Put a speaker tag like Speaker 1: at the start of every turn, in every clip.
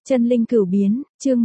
Speaker 1: Chân linh cửu biến, chương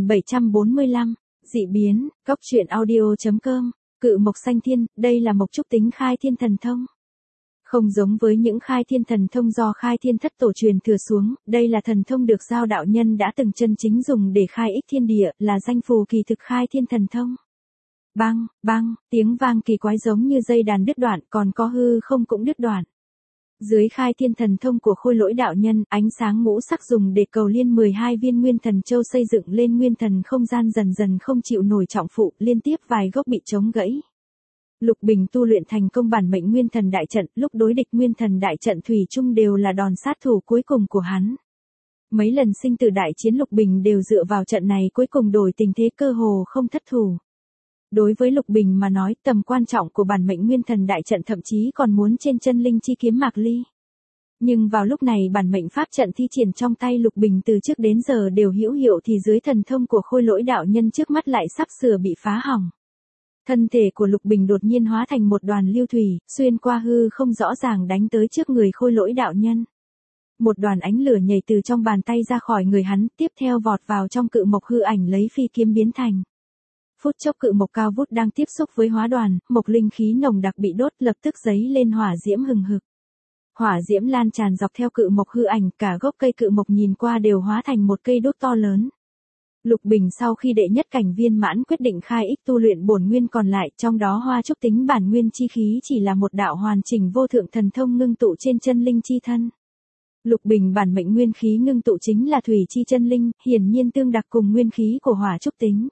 Speaker 1: 1745, dị biến, cóc truyện audio.com, cự mộc xanh thiên, đây là mộc trúc tính khai thiên thần thông. Không giống với những khai thiên thần thông do khai thiên thất tổ truyền thừa xuống, đây là thần thông được giao đạo nhân đã từng chân chính dùng để khai ích thiên địa, là danh phù kỳ thực khai thiên thần thông. Bang, bang, tiếng vang kỳ quái giống như dây đàn đứt đoạn, còn có hư không cũng đứt đoạn. Dưới khai thiên thần thông của Khôi Lỗi đạo nhân, ánh sáng ngũ sắc dùng để cầu liên 12 viên nguyên thần châu xây dựng lên nguyên thần không gian dần dần không chịu nổi trọng phụ, liên tiếp vài gốc bị chống gãy. Lục Bình tu luyện thành công bản mệnh nguyên thần đại trận, lúc đối địch nguyên thần đại trận thủy chung đều là đòn sát thủ cuối cùng của hắn. Mấy lần sinh tử đại chiến Lục Bình đều dựa vào trận này cuối cùng đổi tình thế cơ hồ không thất thủ. Đối với Lục Bình mà nói, tầm quan trọng của bản mệnh nguyên thần đại trận thậm chí còn muốn trên chân linh chi kiếm Mạc Ly. Nhưng vào lúc này bản mệnh pháp trận thi triển trong tay Lục Bình từ trước đến giờ đều hữu hiệu thì dưới thần thông của Khôi Lỗi đạo nhân trước mắt lại sắp sửa bị phá hỏng. Thân thể của Lục Bình đột nhiên hóa thành một đoàn lưu thủy, xuyên qua hư không rõ ràng đánh tới trước người Khôi Lỗi đạo nhân. Một đoàn ánh lửa nhảy từ trong bàn tay ra khỏi người hắn, tiếp theo vọt vào trong cự mộc hư ảnh lấy phi kiếm biến thành. Phút chốc cự mộc cao vút đang tiếp xúc với hóa đoàn, mộc linh khí nồng đặc bị đốt lập tức giấy lên hỏa diễm hừng hực. Hỏa diễm lan tràn dọc theo cự mộc hư ảnh, cả gốc cây cự mộc nhìn qua đều hóa thành một cây đốt to lớn. Lục Bình sau khi đệ nhất cảnh viên mãn quyết định khai ích tu luyện bổn nguyên còn lại, trong đó hoa trúc tính bản nguyên chi khí chỉ là một đạo hoàn chỉnh vô thượng thần thông ngưng tụ trên chân linh chi thân. Lục Bình bản mệnh nguyên khí ngưng tụ chính là thủy chi chân linh, hiển nhiên tương đặc cùng nguyên khí của hỏa trúc tính.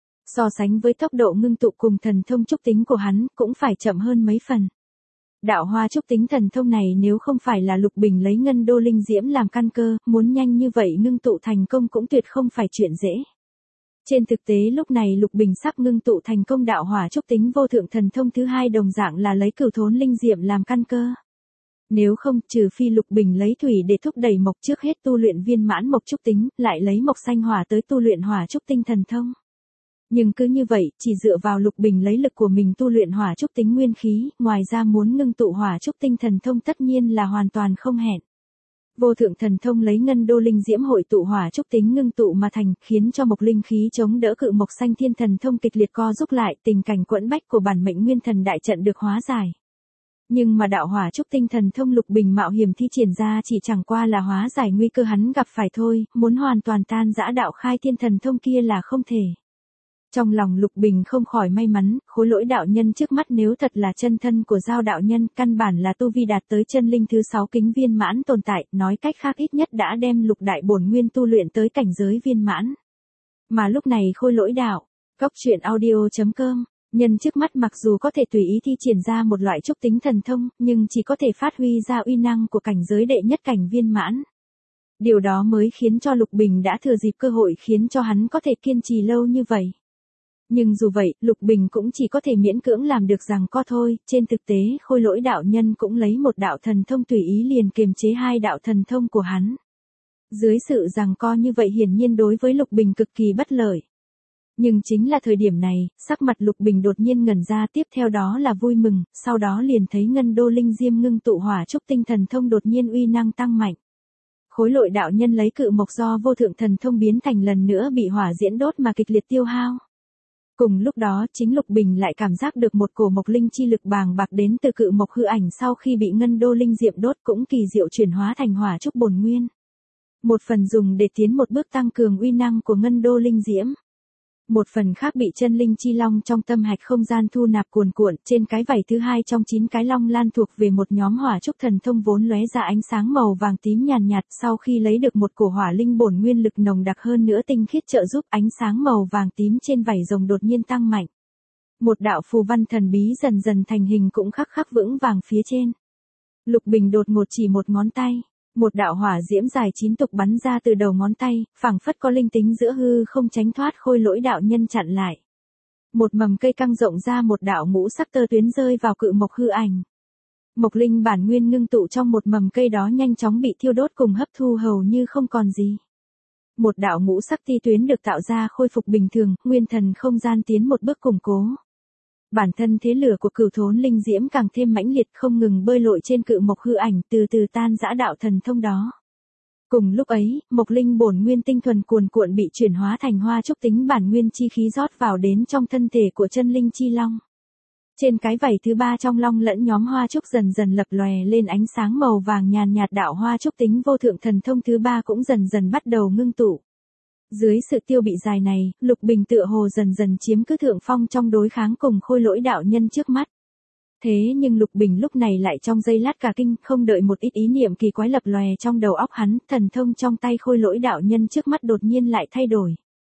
Speaker 1: So sánh với tốc độ ngưng tụ cùng thần thông trúc tính của hắn, cũng phải chậm hơn mấy phần. Đạo hoa trúc tính thần thông này nếu không phải là Lục Bình lấy ngân đô linh diễm làm căn cơ, muốn nhanh như vậy ngưng tụ thành công cũng tuyệt không phải chuyện dễ. Trên thực tế lúc này Lục Bình sắp ngưng tụ thành công đạo hỏa trúc tính vô thượng thần thông thứ hai đồng dạng là lấy cửu thốn linh diệm làm căn cơ. Nếu không, trừ phi Lục Bình lấy thủy để thúc đẩy mộc trước hết tu luyện viên mãn mộc trúc tính, lại lấy mộc xanh hỏa tới tu luyện hỏa trúc tinh thần thông. Nhưng cứ như vậy, chỉ dựa vào Lục Bình lấy lực của mình tu luyện hỏa trúc tính nguyên khí, ngoài ra muốn ngưng tụ hỏa trúc tinh thần thông tất nhiên là hoàn toàn không hẹn. Vô thượng thần thông lấy ngân đô linh diễm hội tụ hỏa trúc tính ngưng tụ mà thành, khiến cho mộc linh khí chống đỡ cự mộc xanh thiên thần thông kịch liệt co giúp lại, tình cảnh quẫn bách của bản mệnh nguyên thần đại trận được hóa giải. Nhưng mà đạo hỏa trúc tinh thần thông Lục Bình mạo hiểm thi triển ra chỉ chẳng qua là hóa giải nguy cơ hắn gặp phải thôi, muốn hoàn toàn tan rã đạo khai thiên thần thông kia là không thể. Trong lòng Lục Bình không khỏi may mắn, Khối Lỗi đạo nhân trước mắt nếu thật là chân thân của giao đạo nhân, căn bản là tu vi đạt tới chân linh thứ 6 kính viên mãn tồn tại, nói cách khác ít nhất đã đem lục đại bổn nguyên tu luyện tới cảnh giới viên mãn. Mà lúc này Khôi Lỗi đạo, cóc truyện audio.com, nhân trước mắt mặc dù có thể tùy ý thi triển ra một loại trúc tính thần thông, nhưng chỉ có thể phát huy ra uy năng của cảnh giới đệ nhất cảnh viên mãn. Điều đó mới khiến cho Lục Bình đã thừa dịp cơ hội khiến cho hắn có thể kiên trì lâu như vậy. Nhưng dù vậy, Lục Bình cũng chỉ có thể miễn cưỡng làm được rằng co thôi, trên thực tế Khôi Lỗi đạo nhân cũng lấy một đạo thần thông tùy ý liền kiềm chế hai đạo thần thông của hắn. Dưới sự rằng co như vậy hiển nhiên đối với Lục Bình cực kỳ bất lợi. Nhưng chính là thời điểm này, sắc mặt Lục Bình đột nhiên ngẩn ra, tiếp theo đó là vui mừng, sau đó liền thấy ngân đô linh diêm ngưng tụ hỏa trúc tinh thần thông đột nhiên uy năng tăng mạnh. Khối Lỗi đạo nhân lấy cự mộc do vô thượng thần thông biến thành lần nữa bị hỏa diễn đốt mà kịch liệt tiêu hao. Cùng lúc đó chính Lục Bình lại cảm giác được một cổ mộc linh chi lực bàng bạc đến từ cự mộc hư ảnh sau khi bị ngân đô linh diệm đốt cũng kỳ diệu chuyển hóa thành hỏa trúc bổn nguyên. Một phần dùng để tiến một bước tăng cường uy năng của ngân đô linh diễm. Một phần khác bị chân linh chi long trong tâm hạch không gian thu nạp cuồn cuộn, trên cái vảy thứ hai trong 9 cái long lan thuộc về một nhóm hỏa trúc thần thông vốn lóe ra ánh sáng màu vàng tím nhàn nhạt, sau khi lấy được một cổ hỏa linh bổn nguyên lực nồng đặc hơn nữa tinh khiết trợ giúp, ánh sáng màu vàng tím trên vảy rồng đột nhiên tăng mạnh. Một đạo phù văn thần bí dần dần thành hình cũng khắc khắc vững vàng phía trên. Lục Bình đột ngột chỉ một ngón tay. Một đạo hỏa diễm dài 9 tục bắn ra từ đầu ngón tay, phảng phất có linh tính giữa hư không tránh thoát Khôi Lỗi đạo nhân chặn lại. Một mầm cây căng rộng ra một đạo ngũ sắc tơ tuyến rơi vào cự mộc hư ảnh. Mộc linh bản nguyên ngưng tụ trong một mầm cây đó nhanh chóng bị thiêu đốt cùng hấp thu hầu như không còn gì. Một đạo ngũ sắc ti tuyến được tạo ra khôi phục bình thường, nguyên thần không gian tiến một bước củng cố. Bản thân thế lửa của cửu thốn linh diễm càng thêm mãnh liệt không ngừng bơi lội trên cự mộc hư ảnh từ từ tan rã đạo thần thông đó. Cùng lúc ấy, Mộc Linh bổn nguyên tinh thuần cuồn cuộn bị chuyển hóa thành hoa trúc tính bản nguyên chi khí rót vào đến trong thân thể của chân linh chi long. Trên cái vảy thứ ba trong long lẫn nhóm hoa trúc dần dần lập lòe lên ánh sáng màu vàng nhàn nhạt, đạo hoa trúc tính vô thượng thần thông thứ ba cũng dần dần bắt đầu ngưng tụ. Dưới sự tiêu bị dài này, Lục Bình tựa hồ dần dần chiếm cứ thượng phong trong đối kháng cùng Khôi Lỗi đạo nhân trước mắt. Thế nhưng Lục Bình lúc này lại trong giây lát cả kinh, không đợi một ít ý niệm kỳ quái lập lòe trong đầu óc hắn, thần thông trong tay Khôi Lỗi đạo nhân trước mắt đột nhiên lại thay đổi.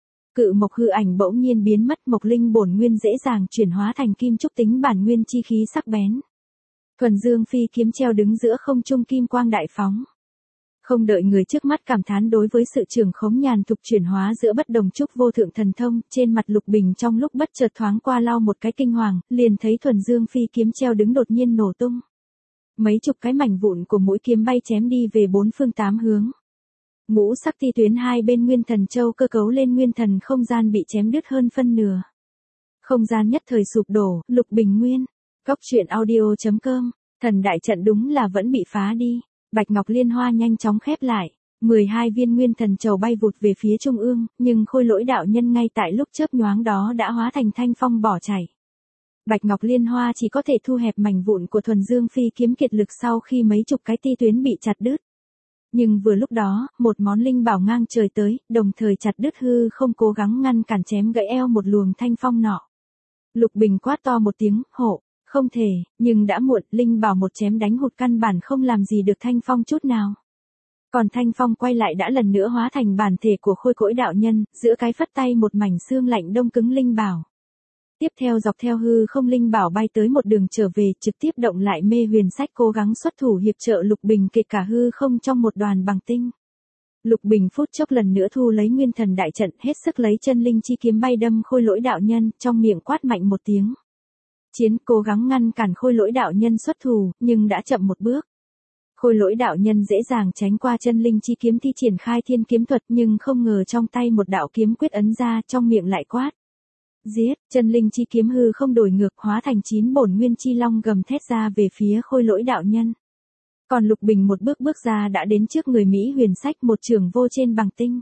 Speaker 1: Cự mộc hư ảnh bỗng nhiên biến mất, Mộc Linh bổn nguyên dễ dàng chuyển hóa thành kim trúc tính bản nguyên chi khí sắc bén. Thuần Dương phi kiếm treo đứng giữa không trung, kim quang đại phóng. Không đợi người trước mắt cảm thán đối với sự trường khống nhàn thục chuyển hóa giữa bất đồng trúc vô thượng thần thông, trên mặt Lục Bình trong lúc bất chợt thoáng qua lau một cái kinh hoàng, liền thấy Thuần Dương phi kiếm treo đứng đột nhiên nổ tung. Mấy chục cái mảnh vụn của mũi kiếm bay chém đi về bốn phương tám hướng. Ngũ sắc ti tuyến hai bên Nguyên Thần Châu cơ cấu lên nguyên thần không gian bị chém đứt hơn phân nửa. Không gian nhất thời sụp đổ, Lục Bình nguyên. Cóc truyện audio.com, thần đại trận đúng là vẫn bị phá đi. Bạch Ngọc Liên Hoa nhanh chóng khép lại. 12 viên Nguyên Thần Châu bay vụt về phía trung ương, nhưng Khôi Lỗi đạo nhân ngay tại lúc chớp nhoáng đó đã hóa thành thanh phong bỏ chạy. Bạch Ngọc Liên Hoa chỉ có thể thu hẹp mảnh vụn của Thuần Dương phi kiếm kiệt lực sau khi mấy chục cái ti tuyến bị chặt đứt. Nhưng vừa lúc đó, một món linh bảo ngang trời tới, đồng thời chặt đứt hư không, cố gắng ngăn cản chém gãy eo một luồng thanh phong nọ. Lục Bình quát to một tiếng, hộ, không thể, nhưng đã muộn, linh bảo một chém đánh hụt căn bản không làm gì được thanh phong chút nào. Còn thanh phong quay lại đã lần nữa hóa thành bản thể của Khôi Cỗi đạo nhân, giữa cái phất tay một mảnh xương lạnh đông cứng linh bảo. Tiếp theo dọc theo hư không linh bảo bay tới một đường trở về, trực tiếp động lại mê huyền sách, cố gắng xuất thủ hiệp trợ Lục Bình kể cả hư không trong một đoàn bằng tinh. Lục Bình phút chốc lần nữa thu lấy nguyên thần đại trận, hết sức lấy chân linh chi kiếm bay đâm Khôi Lỗi đạo nhân, trong miệng quát mạnh một tiếng. Chiến, cố gắng ngăn cản Khôi Lỗi đạo nhân xuất thủ, nhưng đã chậm một bước. Khôi Lỗi đạo nhân dễ dàng tránh qua chân linh chi kiếm, thi triển khai thiên kiếm thuật, nhưng không ngờ trong tay một đạo kiếm quyết ấn ra, trong miệng lại quát. Giết, chân linh chi kiếm hư không đổi ngược, hóa thành 9 bổn nguyên chi long gầm thét ra về phía Khôi Lỗi đạo nhân. Còn Lục Bình một bước bước ra đã đến trước người Mỹ huyền sách, một chưởng vô trên bằng tinh.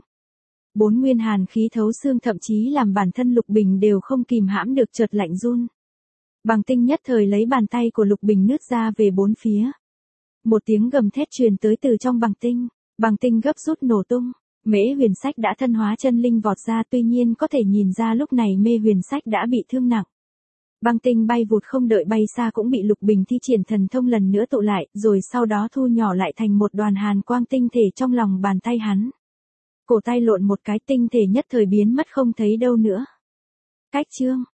Speaker 1: 4 nguyên hàn khí thấu xương, thậm chí làm bản thân Lục Bình đều không kìm hãm được chợt lạnh run. Bằng tinh nhất thời lấy bàn tay của Lục Bình nứt ra về bốn phía. Một tiếng gầm thét truyền tới từ trong bằng tinh gấp rút nổ tung. Mễ huyền sách đã thân hóa chân linh vọt ra, tuy nhiên có thể nhìn ra lúc này mê huyền sách đã bị thương nặng. Băng tinh bay vụt không đợi bay xa cũng bị Lục Bình thi triển thần thông lần nữa tụ lại, rồi sau đó thu nhỏ lại thành một đoàn hàn quang tinh thể trong lòng bàn tay hắn. Cổ tay lộn một cái, tinh thể nhất thời biến mất không thấy đâu nữa. Cách chương